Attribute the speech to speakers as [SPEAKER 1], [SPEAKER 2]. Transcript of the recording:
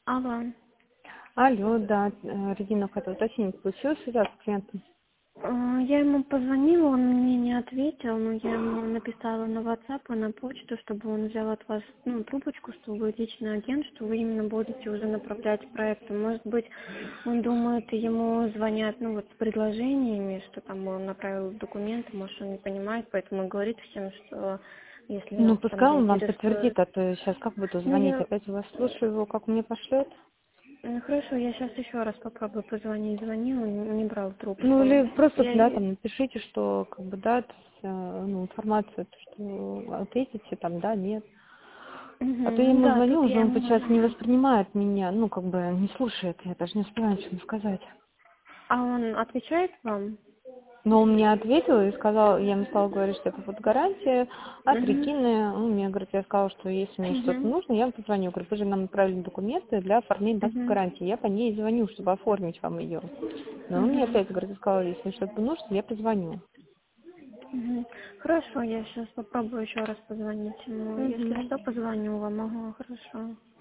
[SPEAKER 1] Алло.
[SPEAKER 2] Алло, да, Регина хотела уточнить, получилось связаться с клиентом?
[SPEAKER 1] Я ему позвонила, он мне не ответил, но я ему написала на WhatsApp и на почту, чтобы он взял от вас трубочку, что вы личный агент, что вы именно будете уже направлять проекты. Может быть, он думает, ему звонят, с предложениями, что там он направил документы, может, он не понимает, поэтому говорит всем, что если
[SPEAKER 2] Ну,
[SPEAKER 1] нас там
[SPEAKER 2] пускай он вам
[SPEAKER 1] заинтересует.
[SPEAKER 2] подтвердит, а то сейчас как буду
[SPEAKER 1] Ну,
[SPEAKER 2] звонить,
[SPEAKER 1] я
[SPEAKER 2] опять у вас слушаю его, как он мне пошлет.
[SPEAKER 1] Хорошо, я сейчас еще раз попробую позвонить. Звонила, не брал
[SPEAKER 2] Ну,
[SPEAKER 1] трубку.
[SPEAKER 2] или просто, да,
[SPEAKER 1] Я...
[SPEAKER 2] там, напишите, что, как бы, да, то есть, информацию, то, что ответите, там, да, нет. А то я
[SPEAKER 1] Ну
[SPEAKER 2] ему
[SPEAKER 1] да,
[SPEAKER 2] звоню,
[SPEAKER 1] тут
[SPEAKER 2] уже
[SPEAKER 1] я
[SPEAKER 2] он
[SPEAKER 1] ему...
[SPEAKER 2] сейчас не воспринимает меня, ну, как бы, не слушает, я даже не успеваю ничего сказать.
[SPEAKER 1] А он отвечает вам?
[SPEAKER 2] Но он мне ответил и сказал, я ему стала говорить, что это вот гарантия от
[SPEAKER 1] Угу.
[SPEAKER 2] Регины. Он мне говорит, я сказала, что если мне что-то
[SPEAKER 1] Угу.
[SPEAKER 2] нужно, я вам позвоню. Говорю, вы же нам направили документы для оформления нас
[SPEAKER 1] Угу.
[SPEAKER 2] гарантии. Я по ней звоню, чтобы оформить вам ее. Но он мне
[SPEAKER 1] Угу.
[SPEAKER 2] опять говорит, сказал, если мне что-то нужно, я позвоню.
[SPEAKER 1] Угу. Хорошо, я сейчас попробую еще раз позвонить ему. Если
[SPEAKER 2] Угу.
[SPEAKER 1] что, позвоню вам. Ага, хорошо.